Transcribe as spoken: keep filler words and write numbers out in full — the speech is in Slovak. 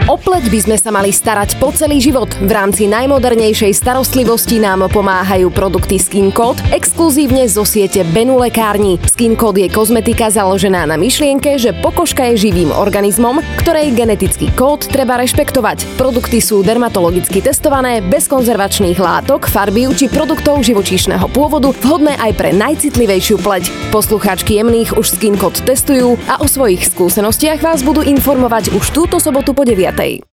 O pleť by sme sa mali starať po celý život. V rámci najmodernejšej starostlivosti nám pomáhajú produkty Skin Code, exkluzívne zo siete Benu lekární. Skin Code je kozmetika založená na myšlienke, že pokožka je živým organizmom, ktorej genetický kód treba rešpektovať. Produkty sú dermatologicky testované, bez konzervačných látok, farbív či produktov živočíšneho pôvodu, vhodné aj pre najcitlivejšiu pleť. Poslucháčky Jemných už Skin Code testujú a o svojich skúsenostiach vás budú informovať už túto sobotu po deviatej.